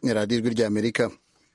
ni radiyo ijwi ry'Amerika.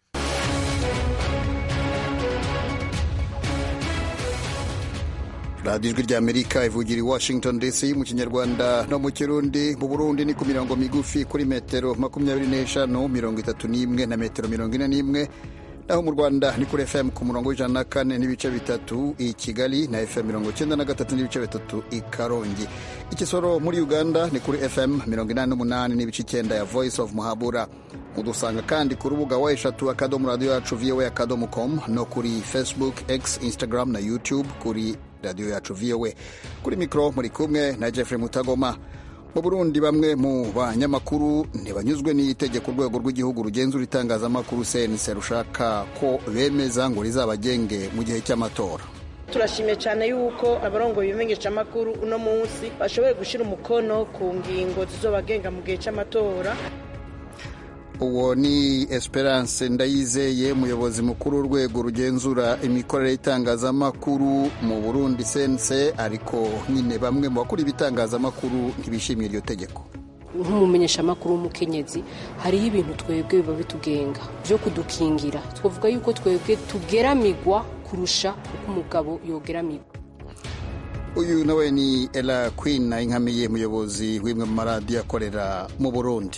radiyo ijwi ry'Amerika ivugira i Washington DC mu kinyarwanda no mu kirundi. Mu Burundi ni ku mirongo migufi kuri metero 25, 31 na metero 41, naho mu Rwanda ni kuri FM ku murongo w'104 n'ibice bitatu i Kigali na FM 93 n'ibice bitatu i Karongi. Ikisoro muri Uganda ni kuri FM 88 n'ibice 9 ya Voice of Muhabura. Udusanga kandi ku rubuga wa eshatu akadomo radio yacu voa.com no kuri Facebook, X, Instagram na YouTube kuri radio yacu VOA. Kuri mikro muri kumwe na Jeffrey Mutagoma. Mu Burundi bamwe mu banyamakuru ntibanyuzwe n'itegeko urwego rw'igihugu rugenzura itangazamakuru CNC rushaka ko bemeza ngo rizabagenge mu gihe cy'amatora. Turashimye cyane yuko abarongoye ibimenyesha makuru uno munsi bashoboye gushira umukono ku ngingo zizobagenga mu gihe cy'amatora. Uwo ni Esperance Ndayizeye, umuyobozi mukuru w'urwego rugenzura imikorere y'itangazamakuru mu Burundi CNC, ariko nyine bamwe mu bakora ibitangazamakuru ntibishimiye iryo tegeko. Nk'umumenyesha makuru w'umukenyezi hariho ibintu twebwe biba bitugenga byo kudukingira. Twavuga yuko twebwe tugeramigwa kurusha uko umugabo yogeramigwa. Uyu nawe ni Ella Queen Inkamiye, umuyobozi w'imwe mu maradiyo akorera mu Burundi.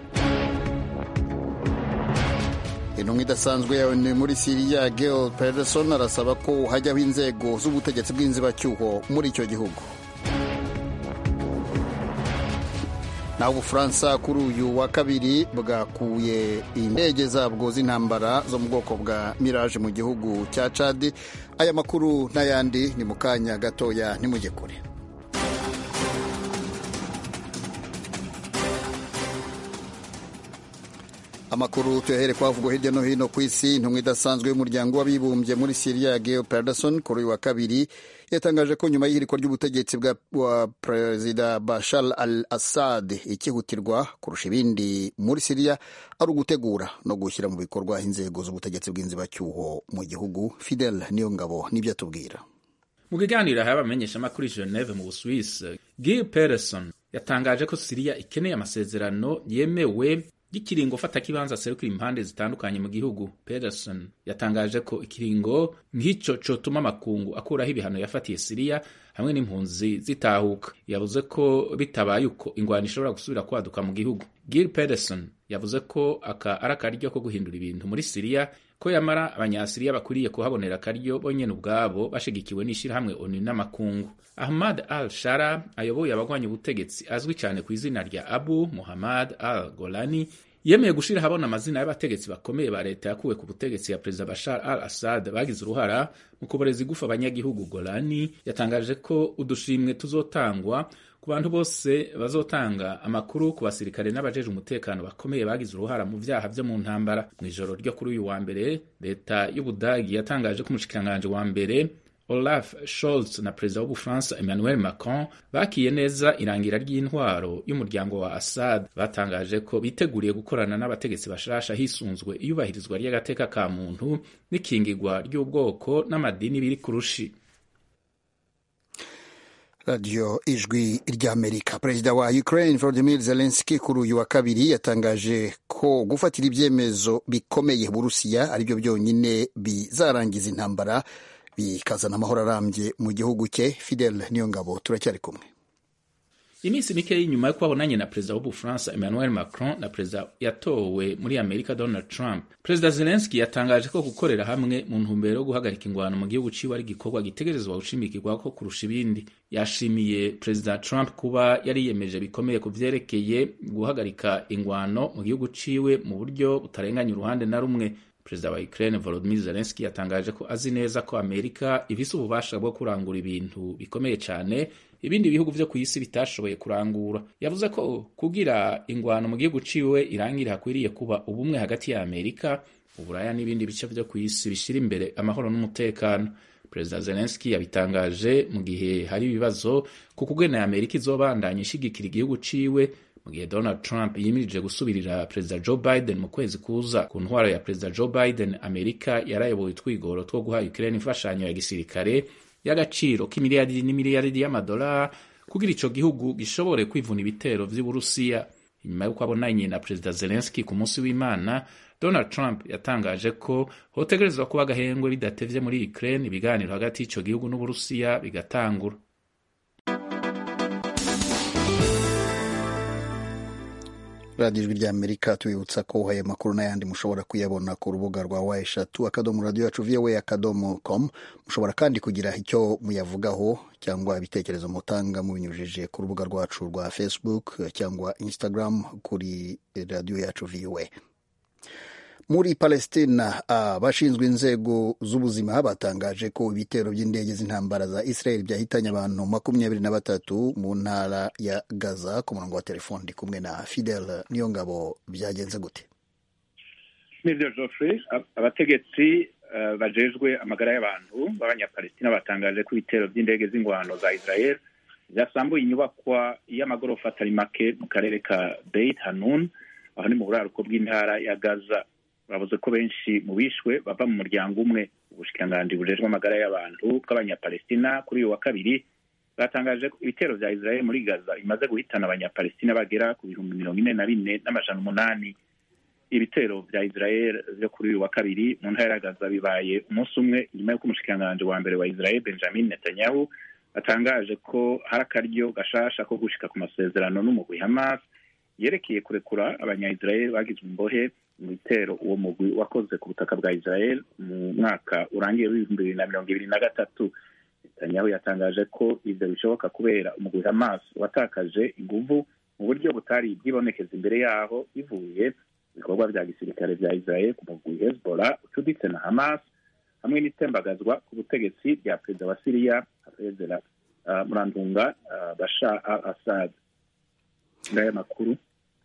Intumwa idasanzwe yawe ni muri Syria Geir Pedersen arasaba ko hajyaho inzego z'ubutegetsi bw'inzibacyuho muri icyo gihugu. Naho Ubufaransa kuri uyu wa kabiri bwakuye indege zabwo z'intambara zo mu bwoko bwa Mirage mu gihugu cya Chad. Aya makuru n'ayandi ni mu kanya gatoya, nimujye kure. Amakuru tuyahere kwavugwa hirya no hino ku isi. Intumwa idasanzwe y'umuryango w'abibumbye muri Syria Geir Pedersen kuri uyu wa kabiri yatangaje ko nyuma y'ihirikwa ry'ubutegetsi bwa Perezida Bashar al-Assad ikihutirwa kurusha ibindi muri Syria ari ugutegura no gushyira mu bikorwa inzego z'ubutegetsi bw'inzibacyuho mu gihugu. Fidel Niyongabo nibyo atubwira. Mu kiganiro y'abamenyesha makuru Geneve mu Busuwisi, Geir Pedersen yatangaje ko Syria ikeneye amasezerano yemewe ikiringo fata kibanza serukira impande zitandukanye mu gihugu. Pedersen yatangaje ko ikiringo nk'icyo cotuma makungu akuraho ibihano yafatiye Syria hamwe n'impunzi zitahuka. Yavuze ko bitabaye uko ingwano ishobora gusubira kwaduka mu gihugu. Geir Pedersen yavuze ko aka ari akaryo ko guhindura ibintu muri Syria, ko yamara abanyasiriya bakwiriye kuhabonera akaryo bonyene ubwabo bashigikiwe n'ishirahamwe ONU n'amakungu. Ahmad al-Shara ayoboye abagwanya ubutegetsi azwi cyane ku izina rya Abu Muhammad al-Golani yemeye gushira habona amazina y'abategetsi bakomeye ba leta yakuwe ku butegetsi ya Perezida Bashar al-Assad bagize uruhara mu kuboreza igufa abanyagihugu. Golani yatangaje ko udushimwe tuzotangwa ku bantu bose bazotanga amakuru ku basirikare n'abajeje umutekano bakomeye bagize uruhara mu vyaha vyo mu ntambara. Mu ijoro ryo kuri uyu wa mbere, leta y'Ubudagi yatangaje ko umushikiranganje wa mbere Olaf Scholz na Perezida w'Ubufaransa Emmanuel Macron bakiye neza irangira ry'intwaro y'umuryango wa Assad. Batangaje ko biteguriye gukorana n'abategetsi bashasha hisunzwe iyubahirizwa ry'agateka ka muntu n'ikingirwa ry'ubwoko n'amadini biri kurushi. Radio Ijwi ry'Amerika. Perezida wa Ukraine Volodymyr Zelensky kuri uyu wa kabiri yatangaje ko gufatira ibyemezo bikomeye Burusiya aribyo byonyine bizarangiza intambara bikazana amahoro arambye mu gihugu cye. Fidel Niyongabo turacyari kumwe. Iminsi mike y'inyuma yo kwabonanye na Perezida w'Ubufaransa Emmanuel Macron na Perezida yatowe muri Amerika Donald Trump, Perezida Zelensky yatangaje ko gukorera hamwe mu ntumbero yo guhagarika ingwano mu gihugu ciwe ari igikorwa gitegerezwa gushimikirwa ko kurusha ibindi. Yashimiye Perezida Trump kuba yari yemeje bikomeye ku vyerekeye guhagarika ingwano mu gihugu ciwe mu buryo butarenganya uruhande na rumwe. Perezida wa Ukraine Volodymyr Zelensky yatangaje ko azi neza ko Amerika ifise ububasha bwo kurangura ibintu bikomeye cyane ibindi bihugu vyo ku isi bitashoboye kurangura. Yavuze ko kugira ingwano mu gihugu ciwe irangire hakwiriye kuba ubumwe hagati ya Amerika, Uburaya n'ibindi bice vyo ku isi bishira imbere amahoro n'umutekano. Perezida Zelensky yabitangaje mu gihe hari ibibazo ku kugena Amerika izobandanya ishigikira igihugu ciwe mu gihe Donald Trump yimirije gusubirira Perezida Joe Biden mu kwezi kuza. Ku ntwaro ya Perezida Joe Biden, Amerika yarayoboye utwigoro two guha Ukraine imfashanyo ya gisirikare y'agaciro k'imiliyaridi n'imiliyaridi y'amadolari kugira ico gihugu gishobore kwivuna ibitero vy'Uburusiya. inyuma y'uko abonanye na perezida Zelensky ku munsi w'Imana. Donald Trump yatangaje ko hotegerezwa kuba agahengwe bidatevye muri Ukraine ibiganiro hagati y'ico gihugu n'Uburusiya bigatangura. radiyo ijwi ry'Amerika tubibutsa ko aya makuru n'ayandi mushobora kuyabona ku rubuga rwa wa@radio-yacu.voa.com. mushobora kandi kugira icyo muyavugaho cyangwa ibitekerezo mutanga mubinyujije ku rubuga rwacu rwa Facebook cyangwa Instagram kuri radiyo yacu VOA. Muri Palestina abashinzwe inzego z'ubuzima batangaje ko ibitero by'indege z'intambara za Israel byahitanye abantu 23 mu ntara ya Gaza. Ku murongo wa telefoni ndi kumwe na Fidel Niyongabo. Byagenze gute? Nibyo Geoffrey, abategetsi bajejwe amagara y'abantu b'abanyapalestina batangaje ko ibitero by'indege z'ingwano za Israel byasambuye inyubakwa y'amagorofa atari make mu karere ka Beit Hanun, aho ni mu buraruko bw'intara ya Gaza. Bavuze ko benshi mu bishwe bava mu muryango umwe. Ubushikiranganji bujejwe amagara y'abantu bw'abanyapalestina kuri uyu wa kabiri batangaje ko ibitero vya Israel muri Gaza bimaze guhitana abanyapalestina bagera ku 44,800. Ibitero vya Israel vyo kuri uyu wa kabiri mu ntara ya Gaza bibaye umunsi umwe nyuma y'uko umushikiranganji wa mbere wa Israel Benjamin Netanyahu atangaje ko hari akaryo gashasha ko gushika ku masezerano n'umugwi Hamas yerekeye kurekura abanya-Israel bagizwe imbohe mu bitero uwo mugwi wakoze ku butaka bwa Israel mu mwaka urangiye w'2023. Netanyahu yatangaje ko ivyo bishoboka kubera umugwi Hamas watakaje inguvu mu buryo butari bwibonekeza imbere yaho bivuye ibikorwa vya gisirikare vya Israel ku mugwi Hezbollah ucuditse na Hamas hamwe n'itembagazwa ku butegetsi bya perezida wa Syria Hafez Murantunga Bashar al-Assad. Ngaya makuru.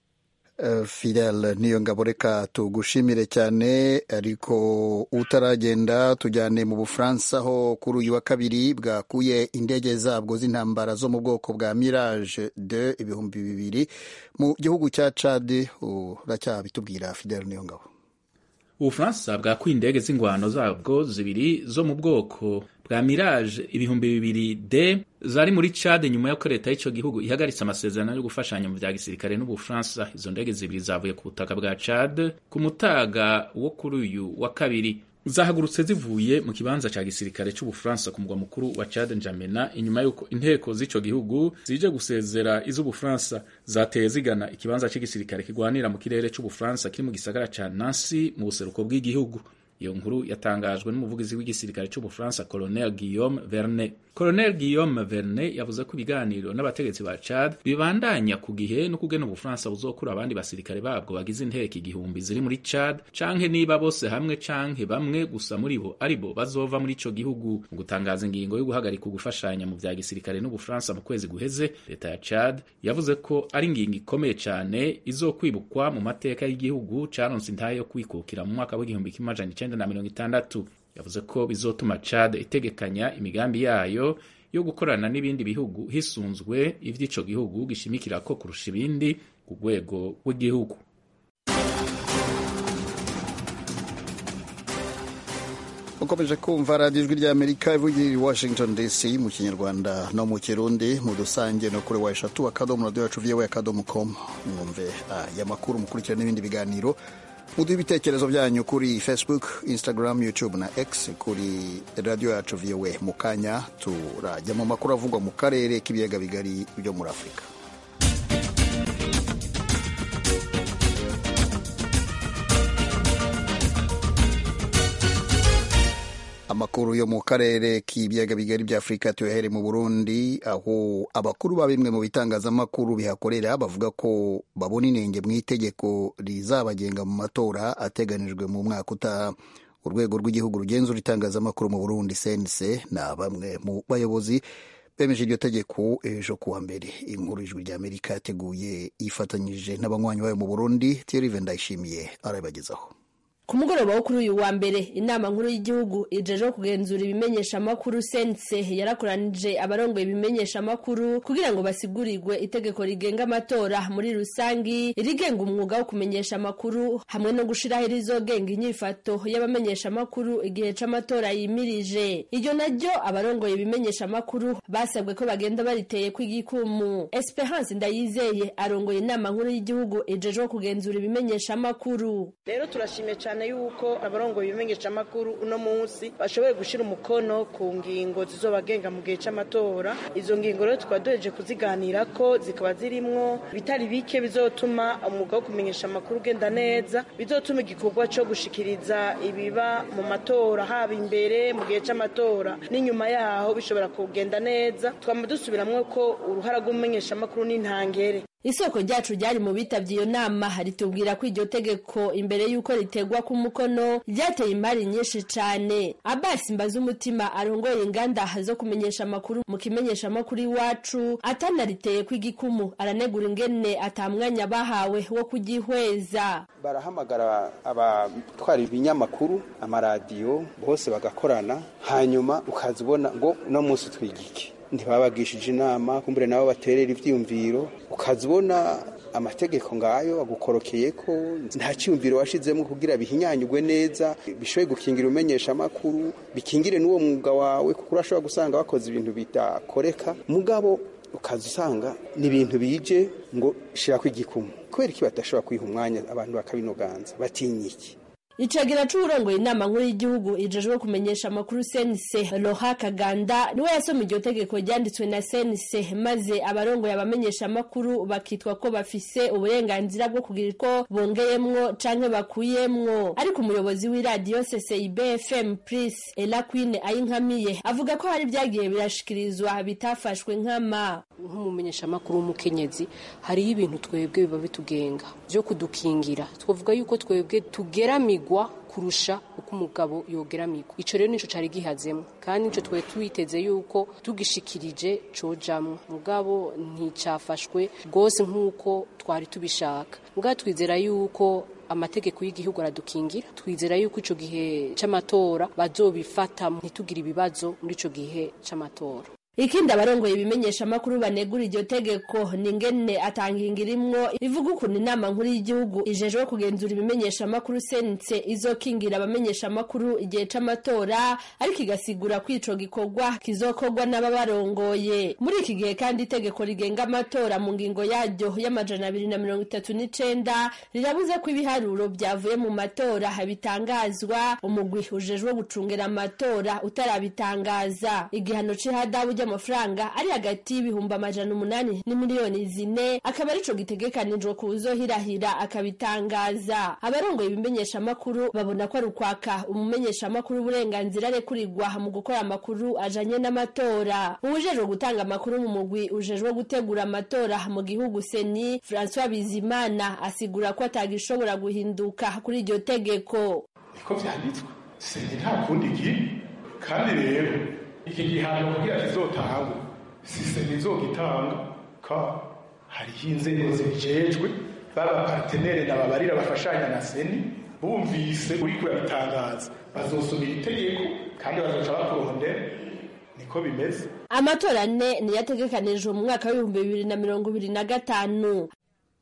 Fidel Niyongabo, reka tugushimire cyane, ariko utaragenda tujyane mu Bufaransa aho kuri uyu wa kabiri bwakuye indege zabwo z'intambara zo mu bwoko bwa Mirage 2 2000 mu gihugu cya Chad. Uracyabitubwira Fidel Niyongabo? Ubufaransa bwakuye indege z'ingwano zabwo zibiri zo mu bwoko bwa Mirage 2000D zari muri Chad nyuma y'uko leta y'ico gihugu ihagaritse amasezerano yo gufashanya mu vya gisirikare n'Ubufaransa. Izo ndege zibiri zavuye ku butaka bwa Chad ku mutaga wo kuri uyu wa kabiri. Zahagurutse zivuye mu kibanza ca gisirikare c'Ubufaransa ku mugwa mukuru wa Chad N'Djamena, inyuma y'uko inteko z'ico gihugu zije gusezera iz'Ubufaransa. Zateye zigana ikibanza c'igisirikare kigwanira mu kirere c'Ubufaransa kiri mu gisagara ca Nancy mu buseruko bw'igihugu. Iyo nkuru yatangajwe n'umuvugizi w'igisirikare c'Ubufaransa Colonel Guillaume Vernet. Colonel Guillaume Vernet yavuze ko ibiganiro n'abategetsi ba Chad bibandanya ku gihe no kugena Ubufaransa buzokura abandi basirikare babwo bagize inteko igihumbi ziri muri Chad, canke niba bose hamwe canke bamwe gusa muri bo aribo bazova muri ico gihugu. Mu gutangaza ingingo yo guhagarika gufashanya mu vya gisirikare n'Ubufaransa mu kwezi guheze, leta ya Chad yavuze ko ari ingingo ikomeye cane izokwibukwa mu mateka y'igihugu caronse intahe yo kwikukira mu mwaka w'1960. Yavuze ko bizotuma Chad itegekanya imigambi yayo yo gukorana n'ibindi bihugu hisunzwe ivy'ico gihugu gishimikira ko kurusha ibindi ku rwego rw'igihugu. Ukomeje kumva radiyo ijwi ry'Amerika ivugira i Washington DC mu Kinyarwanda no mu Kirundi, mu dusange no kuri wa@radio-yacu.voa.com. mwumve aya makuru, mukurikira n'ibindi biganiro. Muduhe ibitekerezo byanyu kuri Facebook, Instagram, YouTube na X kuri Radio Yacu VOA. Mu kanya turajya mu makuru avugwa mu karere k'ibiyaga bigari byo muri Afurika. Amakuru yo mu karere k'ibiyaga bigari bya Afurika tuyahere mu Burundi, aho abakuru ba bimwe mu bitangazamakuru bihakorera bavuga ko babona inenge mu itegeko rizabagenga mu matora ateganijwe mu mwaka utaha. Urwego rw'igihugu rugenzura itangazamakuru mu Burundi CNC na bamwe mu bayobozi bemeje iryo tegeko ejo kuwa mbere. Inkuru ijwi ry'Amerika yateguye ifatanyije n'abanywanyi bayo mu Burundi. Thierry Vendayishimiye arabibagezaho. ku mugoroba wo kuri uyu wa mbere inama nkuru y'igihugu ijeje kugenzura ibimenyesha makuru sense yarakoranije abarongoye ibimenyesha makuru kugira ngo basigurirwe itegeko rigenga amatora muri rusangi irigenga umwuga wo kumenyesha makuru hamwe no gushiraho irizogenga inyifato y'abamenyesha makuru igihe c'amatora yimirije. Iryo naryo abarongoye ibimenyesha makuru basabwe ko bagenda bariteye kw'igikumu. Esperance Ndayizeye arongoye inama nkuru y'igihugu ijeje kugenzura ibimenyesha makuru. Rero turashimye cyane yuko abarongoye ibimenyesha makuru uno munsi bashoboye gushira umukono ku ngingo zizobagenga mu gihe c'amatora. Izo ngingo rero twadoreje kuziganira ko zikaba zirimwo bitari bike bizotuma umwuga wo kumenyesha makuru ugenda neza, bizotuma igikorwa cyo gushikiriza ibiba mu matora haba imbere mu gihe c'amatora n'inyuma yaho bishobora kugenda neza. Twama dusubiramwo ko uruhara rw'umumenyesha makuru n'intangere. Isoko ryacu ryari mu bitavye iyo nama ritubwira ko iryo tegeko imbere yuko ritegwa ku mukono ryateye imari nyinshi cane. Abbas Mbazumutima arongoye inganda zo kumenyesha makuru mu kimenyesha makuru iwacu atanariteye kw'igikumu aranegura ingene atamwanya bahawe wo kugihweza. Barahamagara abatwara ibinyamakuru amaradiyo bose bagakorana hanyuma ukazibona ngo no munsi twigike ntibabagishije inama kumbure nabo baterera ivyiyumviro ukazibona amategeko ngayo agukorokeye ko nta cyumviro washizemo kugira bihinyanyugwe neza bishoye gukingira umenyesha makuru bikingire n'uwo mwuga wawe kuko urashobora gusanga bakoze ibintu bidakoreka mugabo ukazusanga n'ibintu bije ngo shira kw'igikumu kubera iki badashobora kwiha umwanya abantu bakabinoganza batinyiki. Icagira c'urongoye inama nkuru y'igihugu ijejwe kumenyesha amakuru sense Loha Kaganda niwe yasoma iryo tegeko ryanditswe na sense maze abarongoye abamenyesha amakuru bakitwa ko bafise uburenganzira bwo kugira ko bongeyemwo canke bakuyemwo. Ariko umuyobozi w'iradiyo CCIB FM Prince Ella Queen Ayinkamiye avuga ko hari byagiye birashikirizwa bitafashwe nkama. Nk'umumenyesha amakuru w'umukenyezi hari ibintu twebwe biba bitugenga byo kudukingira. Twovuga yuko twebwe tugeramigwa kurusha uko umugabo yogeramigwa. Ico rero nico cari gihazemo kandi nico twe twiteze yuko tugishikirije cojamwe mugabo nticafashwe gose nk'uko twari tubishaka. Mugabo twizera yuko amategeko y'igihugu aradukingira, twizera yuko ico gihe c'amatora bazobifata ntitugira ibibazo muri ico gihe c'amatora. Ikindi abarongoye ibimenyesha makuru banegura iryo tegeko ningene atangingirimwo ivuga ukuntu inama nkuru y'igihugu ijejwe kugenzura ibimenyesha makuru sense izokingira abamenyesha makuru igihe c'amatora ariko igasigura ko ico gikorwa kizokorwa n'ababarongoye. Muri iki gihe kandi itegeko rigenga amatora mu ngingo yaryo y'amajana 239 rirabuza ko ibiharuro byavuye mu matora bitangazwa umugwi ujejwe gucungera amatora utarabitangaza. Igihano c'ihadabu amafaranga ari hagati y'ibihumbi 800 n'imiliyoni 4 akaba arico gitegekanijwe kuzohirahira akabitangaza. Abarongoye ibimenyesha makuru babona ko ari ukwaka umumenyesha makuru uburenganzira arekurirwa mu gukora amakuru ajanye n'amatora. Ubujejwe gutanga amakuru mu mugwi ujejwe gutegura amatora mu gihugu Seni François Bizimana asigura ko atagishobora guhinduka kuri iryo tegeko. Niko vyanditswe Seni nta kundi kandi rero iki gihano kugira kizotangwa sise nizogitanga ka hariho inzego zijejwe baba partenere n'ababarira bafashanya na Seni bumvise uri kubitangaza bazosubira itegeko kandi bazoca bakurondera niko bimeze. Amatora ni yategekanijwe mu mwaka wa 2025.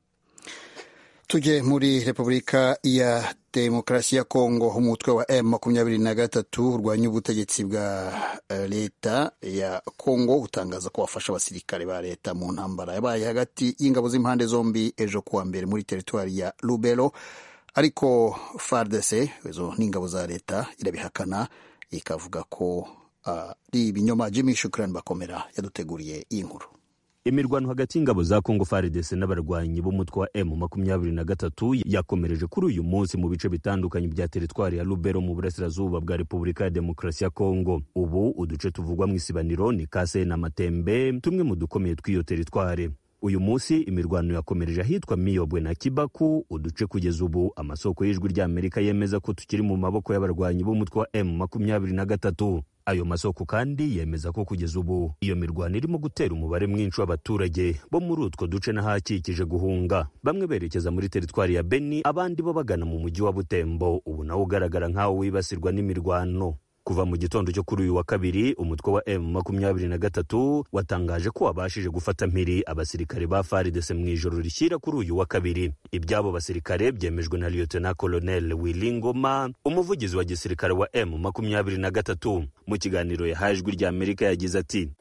Tuje muri Repubulika ya Demokarasi ya Kongo. Umutwe wa M23 urwanya ubutegetsi bwa leta ya Kongo utangaza ko wafasha abasirikare ba leta mu ntambara yabaye hagati y'ingabo z'impande zombi ejo kuwa mbere muri teritwari ya Lubero, ariko FARDC izo n'ingabo za leta irabihakana ikavuga ko ari ibinyoma. Jimmy Shukran Bakomera yaduteguriye iyi nkuru. Imirwano hagati y'ingabo za Kongo FARDC n'abarwanyi b'umutwe wa M23 yakomereje kuri uyu munsi mu bice bitandukanye bya teritwari ya Lubero mu burasirazuba bwa Repubulika ya Demokarasi ya Kongo. Ubu uduce tuvugwa mu isibaniro ni Kase na Matembe, tumwe mu dukomeye tw'iyo teritwari. Uyu munsi imirwano yakomereje ahitwa Miyobwe na Kibaku, uduce kugeza ubu amasoko y'ijwi rya Amerika yemeza ko tukiri mu maboko y'abarwanyi b'umutwe wa M23. Ayo masoko kandi yemeza ko kugeza ubu iyo mirwano irimo gutera umubare mwinshi w'abaturage bo muri utwo duce n'ahakikije guhunga, bamwe berekeza muri teritwari ya Beni, abandi bo bagana mu mujyi wa Butembo, ubu nawo ugaragara nk'aho wibasirwa n'imirwano. Kuva mu gitondo cyo kuri uyu wa kabiri, umutwe wa M23 watangaje ko wabashije gufata mpiri abasirikare ba FARDC mu ijoro rishyira kuri uyu wa kabiri. Ibyabo basirikare byemejwe na Lieutenant Colonel Willy Ngoma, umuvugizi wa gisirikare wa M23. Mu kiganiro yahaye Ijwi ry'Amerika yagize ati: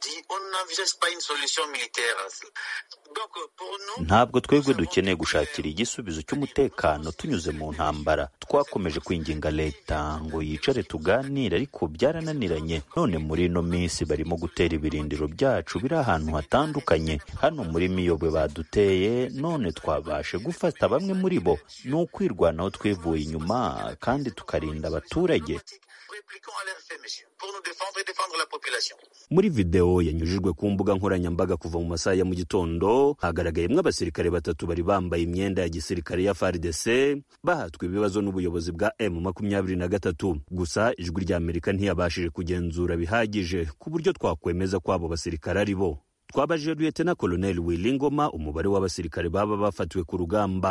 ntabwo twebwe dukeneye gushakira igisubizo cy'umutekano tunyuze mu ntambara. Twakomeje kwinginga leta ngo yicare tuganire, ariko byarananiranye. None muri ino minsi barimo gutera ibirindiro byacu biri ahantu hatandukanye. Hano muri Miyobwe baduteye, none twabashe gufata bamwe muri bo. Ni ukwirwanaho twivuye inyuma kandi tukarinda abaturage. Muri video yanyujijwe ku mbuga nkoranyambaga kuva mu masaha ya mu gitondo, hagaragayemwo abasirikare batatu bari bambaye imyenda ya gisirikare ya FARDC bahatwe ibibazo n'ubuyobozi bwa M23. Gusa Ijwi ry'Amerika ntiyabashije kugenzura bihagije ku buryo twakwemeza ko abo basirikare ari bo. Twabajije Lieutenant Colonel Willy Ngoma umubare w'abasirikare baba bafatiwe ku rugamba.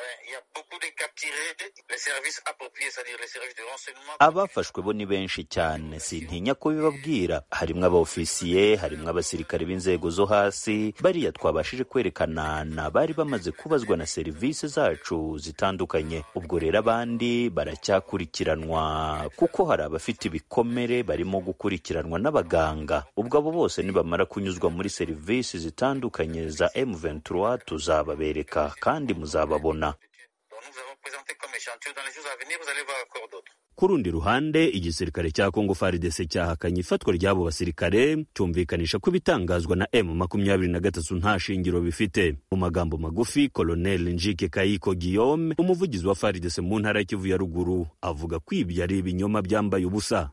Abafashwe bo ni benshi cyane, sintinya ko bibabwira. Harimwo abaofisiye, harimwo abasirikare b'inzego zo hasi. Bariya twabashije kwerekana bari bamaze kubazwa na serivisi zacu zitandukanye. Ubwo rero abandi baracyakurikiranwa kuko hari abafite ibikomere barimo gukurikiranwa n'abaganga. Ubwo abo bose nibamara kunyuzwa muri serivisi zitandukanye za M23 tuzababereka kandi muzababona. Ku rundi ruhande, igisirikare cya Kongo FARDC cyahakanye ifatwa ry'abo basirikare, cyumvikanisha ko bitangazwa na M23 nta shingiro bifite. Mu magambo magufi, Colonel Njike Kayiko Guillaume, umuvugizi wa FARDC mu ntara ya Kivu ya ruguru, avuga ko ibyo ari ibinyoma byambaye ubusa.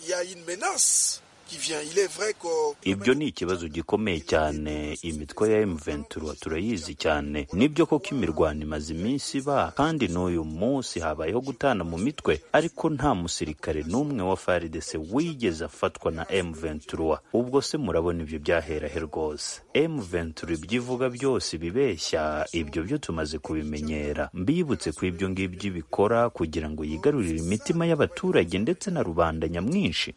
Ibyo ni ikibazo gikomeye cyane. Imitwe ya M23 turayizi cyane. Nibyo koko imirwano imaze iminsi ba, kandi n'uyu munsi habayeho gutana mu mitwe, ariko nta musirikare n'umwe wa FARDC wigeze afatwa na M23. Ubwo se murabona ibyo byahera he rwose? M23 ibyivuga byose bibeshya, ibyo byo tumaze kubimenyera. Mbibutse ko ibyo ngibyo bikora kugira ngo yigarurire imitima y'abaturage ndetse na rubanda nyamwinshi.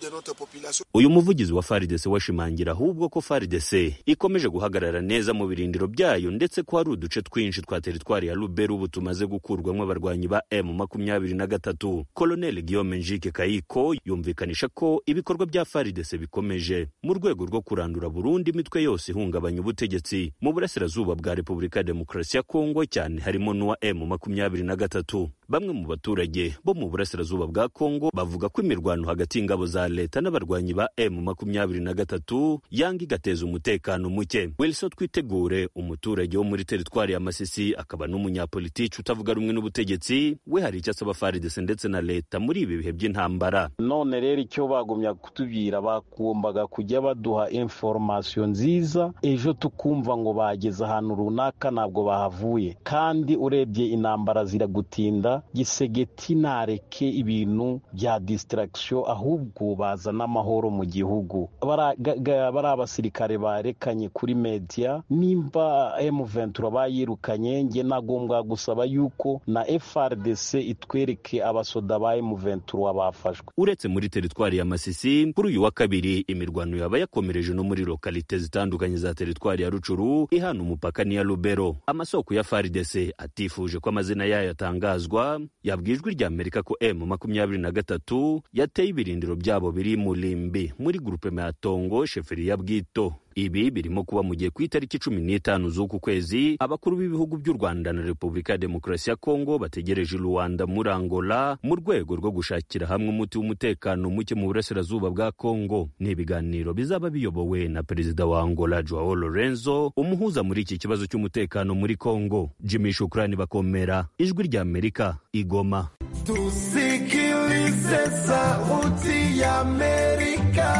Uyu muvugizi wa FARDC washimangira ahubwo ko FARDC ikomeje guhagarara neza mu birindiro byayo, ndetse ko hari uduce twinshi twa teritwari ya Lubero ubu tumaze gukurwamo abarwanyi ba M23. Colonel Guillaume Njike Kayiko yumvikanisha ko ibikorwa bya FARDC bikomeje mu rwego rwo kurandura burundu imitwe yose ihungabanya ubutegetsi mu burasirazuba bwa Repubulika ya Demokarasi ya Kongo, cyane harimo n'uwa M23. Bamwe mu baturage bo mu burasirazuba bwa Kongo bavuga ko imirwano hagati y'ingabo za leta n'abarwanyi ba M23 yanga igateza umutekano muke. Wilson Twitegure, umuturage wo muri teritwari ya Masisi akaba n'umunyapolitiki utavuga rumwe n'ubutegetsi, we hari icyo asaba FARDC ndetse na leta muri ibi bihe by'intambara. None rero icyo bagumya kutubwira, bagombaga kujya baduha information nziza, ejo tukumva ngo bageze ahantu runaka ntabwo bahavuye. Kandi urebye intambara ziragutinda, Gisegeti nareke ibintu bya distraction, ahubwo baza n'amahoro mu gihugu. Bari abasirikare barekanye kuri media, nimba M23 bayirukanye, nge nagombwa gusaba yuko na FARDC itwereke abasoda ba M23 bafashwe. Uretse muri teritwari ya Masisi, kuri uyu wa kabiri imirwano yaba yakomereje no muri lokalite zitandukanye za teritwari ya Rucuru ihana umupaka ni ya Lubero. Amasoko ya FARDC atifuje ko amazina yayo yatangazwa yabwiye Ijwi ry'Amerika ko M23 yateye ibirindiro byabo biri mu Limbi muri grupe ya Tongo sheferi ya Bwito. Ibi birimo kuba mu gihe ku itariki 15 z'uku kwezi abakuru b'ibihugu by'u Rwanda na Repubulika ya Demokarasi ya Kongo bategereje Luanda muri Angola mu rwego rwo gushakira hamwe umuti w'umutekano muke mu burasirazuba bwa Kongo. Ni ibiganiro bizaba biyobowe na Perezida wa Angola Joao Lorenzo, umuhuza muri iki kibazo cy'umutekano muri Kongo. Jimmy Shukrani Bakomera, Ijwi ry'Amerika, Igoma. Tusikilize sauti ya Amerika.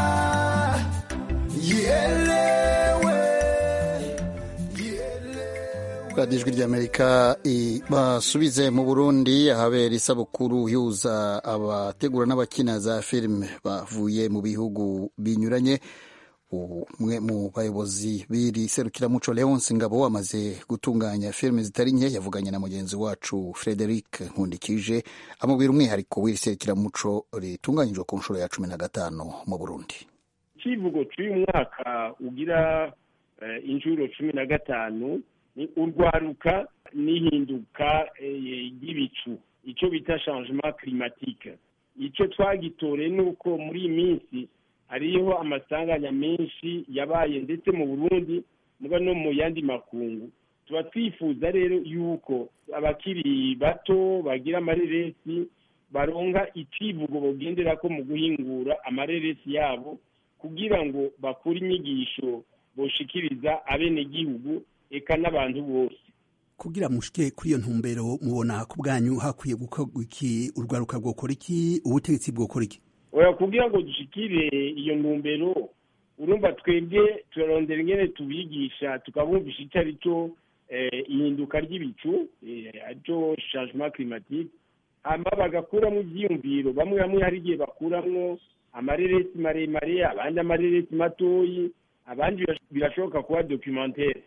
radiyo ijwi ry'amerika basubize mu burundi ahabera isabukuru yuza abategura n'abakina za filime bavuye mu bihugu binyuranye. umwe mu bayobozi b'iri serukiramuco Leonce Ngabo amaze gutunganya filime zitari nke yavuganye na mugenzi wacu Frederic Nkundikije amubwira umwihariko w'iri serukiramuco ritunganyijwe ku nshuro ya 15 mu Burundi. Kivugo cy'uyu mwaka ugira inshuro 15 ni urwaruka n'ihinduka ry'ibicu, icyo bita changement climatique. Icyo twagitore nuko muri iyi minsi hariho amasanganya menshi yabaye ndetse mu Burundi muga no mu yandi makungu. Tuba twifuza rero yuko abakiri bato bagira amareresi baronka ikivugo bogendera ko mu guhingura amareresi yabo kugira ngo bakure inyigisho boshikiriza abene gihugu eka n'abantu bose. Kugira mushike kuri iyo ntumbero mubona ku bwanyu hakwiye gukorwa iki, urwaruka rwokora iki, ubutegetsi bwokora iki? Oya, kugira ngo dushikire iyo ntumbero urumva twebwe turarondera ingene tubigisha tukabumvisha icyo ari cyo ihinduka ry'ibicu, aricyo changement climatique, hama bagakuramo ivyiyumviro. Bamwe hari igihe bakuramwo amareresi maremare, abandi amareresi matoyi, abandi birashoboka kuba documentaire.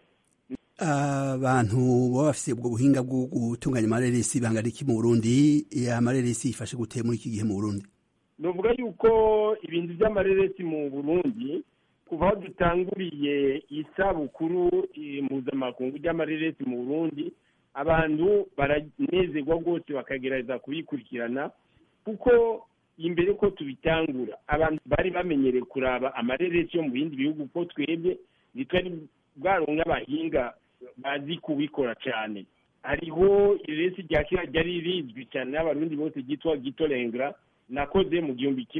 Abantu baba bafise ubwo buhinga bwo gutunganya amareresi bangana iki mu Burundi? Amareresi ifashe gute muri iki gihe mu Burundi? Novuga yuko ibintu by'amareresi mu Burundi kuva aho dutanguriye isabukuru mpuzamakungu ry'amareresi mu Burundi, abantu baranezerwa rwose bakagerageza kubikurikirana, kuko imbere ko tubitangura abantu bari bamenyereye kuraba amareresi yo mu bindi bihugu, ko twebwe nitwari bwaronka abahinga bazi kubikora cyane. Hariho ireresi rya kera ryari rizwi cyane n'abarundi bose ryitwa Gitolengra, nakoze mu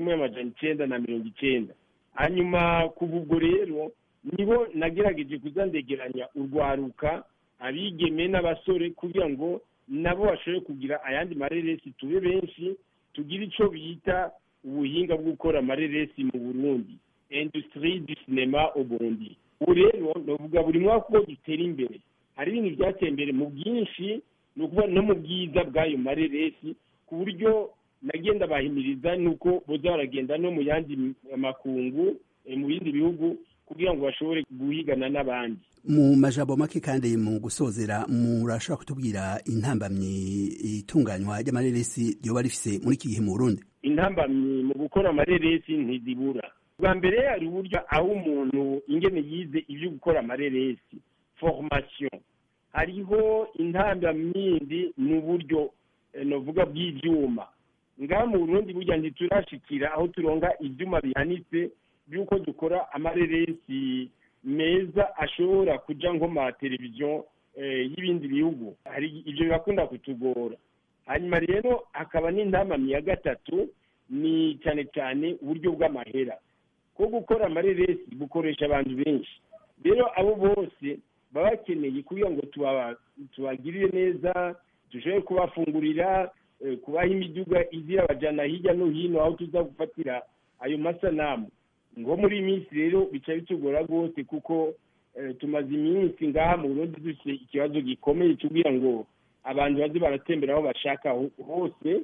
1990. Hanyuma kuva ubwo rero nibo nagerageje kuzandegeranya urwaruka, abigeme n'abasore, kugira ngo nabo bashobore kugira ayandi mareresi, tube benshi, tugira icyo bita ubuhinga bwo gukora amareresi mu Burundi, industrie du cinéma au Burundi. Rero novuga buri mwaka uko dutera imbere hari ibintu byateye imbere mu bwinshi, no kuba no mu bwiza bw'ayo mareresi, ku buryo nagenda bahimiriza nuko boza baragenda no mu yandi makungu mu bindi bihugu kugira ngo bashobore guhigana n'abandi. Mu majambo make kandi mu gusozera, murashobora kutubwira intambamyi itunganywa ry'amareresi ryoba rifise muri iki gihe mu Burundi? Intambamyi mu gukora amareresi ntizibura. Bwa mbere hari uburyo aho umuntu ingene yize ibyo gukora amareresi, formation. Hariho intambamyi n'uburyo novuga bw'ivyuma. Ngaha mu Burundi burya ntiturashikira aho turonga ivyuma bihanitse byuko dukora amareresi meza ashobora kuja nko ma televiziyo y'ibindi bihugu. Hari ivyo birakunda kutugora. Hanyuma rero hakaba n'intambamyi ya gatatu, ni cyane cyane uburyo bw'amahera. Ko gukora amareresi bukoresha abantu benshi. Rero abo bose baba bakeneye kugira ngo tubagirire neza, dushobore kubafungurira, kubaha imiduga izira bajana hirya no hino aho tuza gufatira ayo masanamu. Ngo muri minsi rero bica bitugora rwose, kuko tumaze iminsi ngaha mu Burundi dufite ikibazo gikomeye cy'ugira ngo abantu baze baratembera aho bashaka hose,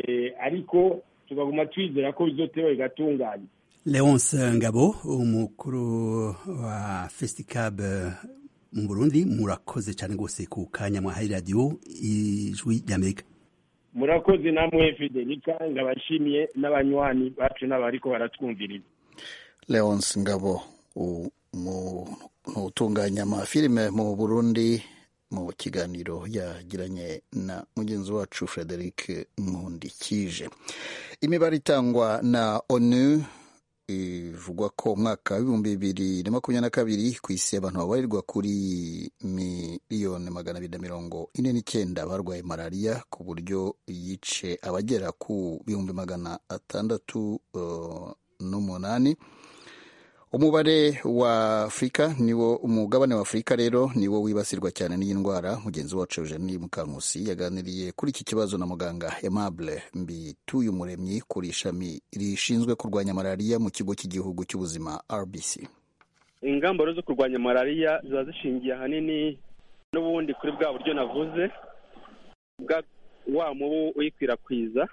ariko tugaguma twizera ko bizoteba bigatunganya. Leonce Ngabo, umukuru wa Festicab mu Burundi, murakoze cyane rwose ku kanya mwahaye radio Ijwi ry'Amerika. Murakoze namwe Federica, ngabashimiye n'abanywanyi bacu n'abariko baratwumviriza. Leonce Ngabo utunganya amafilime mu Burundi, mu kiganiro yagiranye na mugenzi wacu Frederic Nkundikije. Imibare itangwa na ONU ivugwa ko umwaka w'2022 ku isi abantu babarirwa kuri 249,000 barwaye malaria, ku buryo yice abagera ku 608,000. Umubare wa Afrika niwo, umugabane wa Afrika rero niwo wibasirwa cyane n'iyi ndwara. Mugenzi wacu Eugenie Mukankusi yaganiriye kuri iki kibazo na muganga Aimable Mbituyumuremyi kuri ishami rishinzwe kurwanya malaria mu kigo cy'igihugu cy'ubuzima RBC. Ingamba zo kurwanya malaria ziba zishingiye ahanini n'ubundi kuri bwa buryo navuze bwa wa mubu uyikwirakwiza,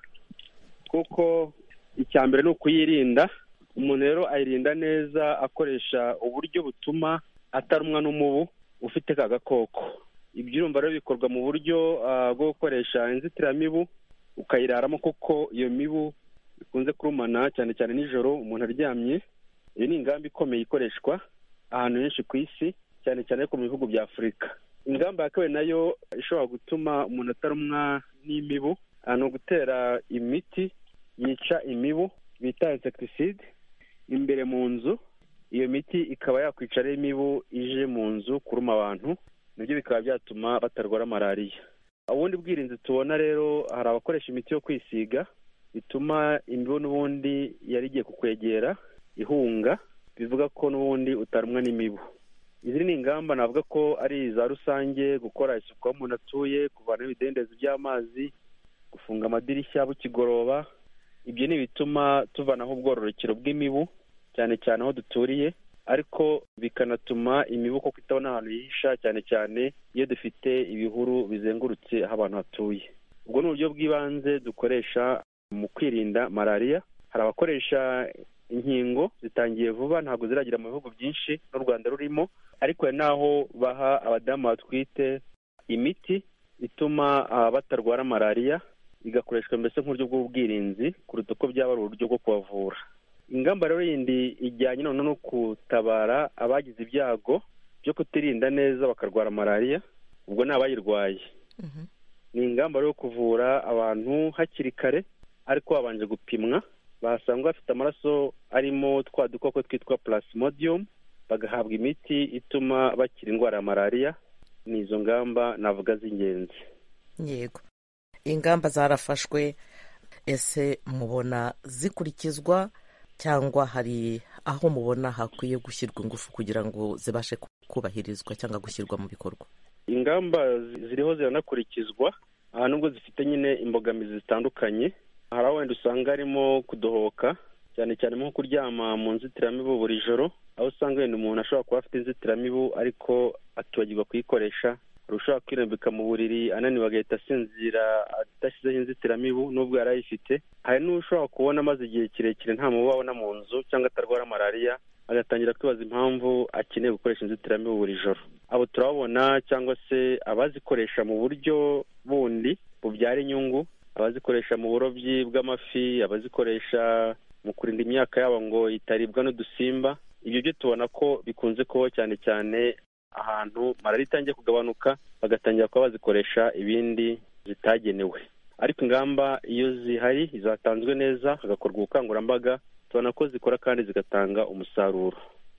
kuko icya mbere ni ukuyirinda. Umuntu rero ayirinda neza akoresha uburyo butuma atarumwa n'umubu ufite ka gakoko. Ibyo urumva rero bikorwa mu buryo bwo gukoresha inzitiramibu ukayiraramo, kuko iyo mibu ikunze kurumana cyane cyane nijoro umuntu aryamye. Iyo ni ingamba ikomeye ikoreshwa ahantu henshi ku isi, cyane cyane ko mu bihugu bya Afurika. Ingamba ya kabiri nayo ishobora gutuma umuntu atarumwa n'imibu ni ugutera imiti yica imibu bita insecticide imbere mu nzu. Iyo miti ikaba yakwica rero imibu ije mu nzu kuruma abantu, nibyo bikaba byatuma batarwara malariya. Ubundi bwirinzi tubona rero, hari abakoresha imiti yo kwisiga bituma imibu n'ubundi yari igiye kukwegera ihunga, bivuga ko n'ubundi utarumwa n'imibu. Izi ni ingamba navuga ko ari za rusange: gukora isuku aho umuntu atuye, kuvana ibidendezi by'amazi, gufunga amadirishya bukigoroba. Ibyo ni bituma tuvanaho ubwororokero bw'imibu cyane cyane aho duturiye, ariko bikanatuma imibu koko itabona ahantu yihisha, cyane cyane iyo dufite ibihuru bizengurutse aho abantu hatuye. Ubwo ni uburyo bw'ibanze dukoresha mu kwirinda malariya. Hari abakoresha inkingo zitangiye vuba, ntabwo ziragira mu bihugu byinshi n'u Rwanda rurimo, ariko hari n'aho baha abadamu batwite imiti ituma batarwara malariya, igakoreshwa mbese nk'uburyo bw'ubwirinzi kuruta uko byaba ari uburyo bwo kubavura. Ingamba rero yindi ijyanye none no gutabara abagize ibyago byo kutirinda neza bakarwara malariya, ubwo ni abayirwaye. Ni ingamba rero yo kuvura abantu hakiri kare, ariko babanje gupimwa, basanga bafite amaraso arimo twa dukoko twitwa plasmodium, bagahabwa imiti ituma bakira indwara ya malariya. Ni izo ngamba navuga z'ingenzi. Yego, ingamba zarafashwe, ese mubona zikurikizwa cyangwa hari aho mubona hakwiye gushyirwa ingufu kugira ngo zibashe kubahirizwa cyangwa gushyirwa mu bikorwa? Ingamba ziriho ziranakurikizwa, nubwo zifite nyine imbogamizi zitandukanye. Hari aho wenda usanga harimo kudohoka, cyane cyane nko kuryama mu nzitiramibu buri joro, aho usanga wenda umuntu ashobora kuba afite inzitiramibu ariko atibagirwa kuyikoresha. Hari ushobora kwirambika mu buriri ananiwe agahita asinzira adashyizeho inzitiramibu nubwo yari ayifite. Hari n'ushobora kubona amaze igihe kirekire nta mubu abona mu nzu cyangwa atarwara malariya, agatangira kwibaza impamvu akeneye gukoresha inzitiramibu buri joro. Abo turababona, cyangwa se abazikoresha mu buryo bundi bubyara inyungu, abazikoresha mu burobyi bw'amafi, abazikoresha mu kurinda imyaka yabo ngo itaribwa n'udusimba. Ibyo byo tubona ko bikunze kubaho cyane cyane ahantu malariya itangiye kugabanuka, bagatangira kuba bazikoresha ibindi zitagenewe. Ariko ingamba iyo zihari zatanzwe neza, hagakorwa ubukangurambaga, tubona ko zikora kandi zigatanga umusaruro.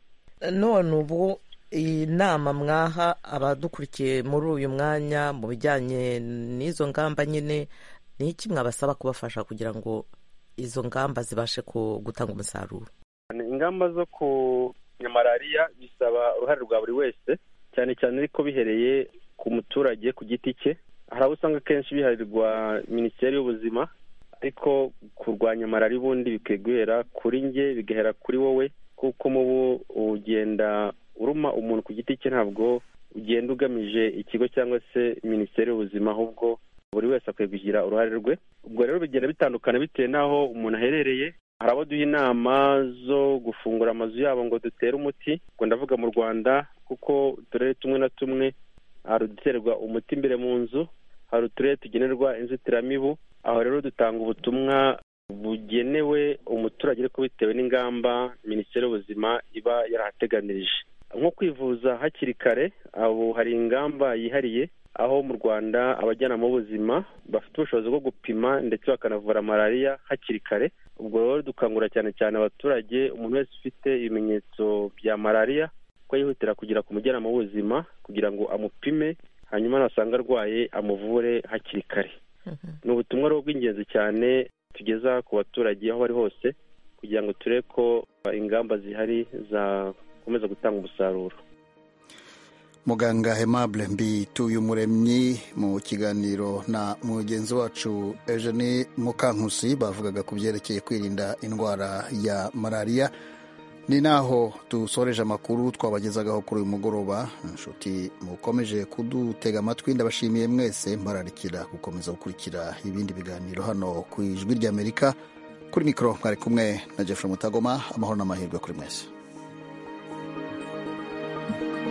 None ubu iyi nama mwaha abadukurikiye muri uyu mwanya mu bijyanye n'izo ngamba nyine, ni iki mwabasaba kubafasha kugira ngo izo ngamba zibashe gutanga umusaruro? Ingamba zo kurwanya malariya bisaba uruhare rwa buri wese, cyane cyane ariko bihereye ku muturage ku giti cye. Hari abo usanga kenshi biharirwa Minisiteri y'Ubuzima, ariko kurwanya malariya ubundi bikwiye guhera kuri njye, bigahera kuri wowe, kuko mubu ugenda uruma umuntu ku giti cye, ntabwo ugenda ugamije ikigo cyangwa se Minisiteri y'Ubuzima, ahubwo buri wese akwiye kugira uruhare rwe. Ubwo rero bigenda bitandukana bitewe n'aho umuntu aherereye. Hari abo duha inama zo gufungura amazu yabo ngo dutere umuti, ubwo ndavuga mu Rwanda, kuko uturere tumwe na tumwe hari uduterwa umuti imbere mu nzu, hari uturere tugenerwa inzitiramibu. Aho rero dutanga ubutumwa bugenewe umuturage ariko bitewe n'ingamba Minisiteri y'Ubuzima iba yarahateganirije, nko kwivuza hakiri kare. Abo hari ingamba yihariye, aho mu Rwanda abajyanama b'ubuzima bafite ubushobozi bwo gupima ndetse bakanavura malariya hakiri kare. Ubwo rero dukangurira cyane cyane abaturage, umuntu wese ufite ibimenyetso bya malariya, ko yihutira kugera ku mujyanama w'ubuzima kugira ngo amupime, hanyuma nasanga arwaye amuvure hakiri kare. Ni ubutumwa rero bw'ingenzi cyane tugeza ku baturage aho bari hose, kugira ngo turebe ko ingamba zihari zakomeza gutanga umusaruro. Muganga Aimable Mbituyumuremyi mu kiganiro na mugenzi wacu Eugenie Mukankusi bavugaga ku byerekeye kwirinda indwara ya malariya. ni naho dusoreje amakuru twabagezagaho kuri uyu mugoroba. inshuti mukomeje kudutega amatwi, ndabashimiye mwese, mbararikira gukomeza gukurikira ibindi biganiro hano ku Ijwi ry'Amerika. Kuri mikoro mwari kumwe na Jeffrey Mutagoma. Amahoro n'amahirwe kuri mwese.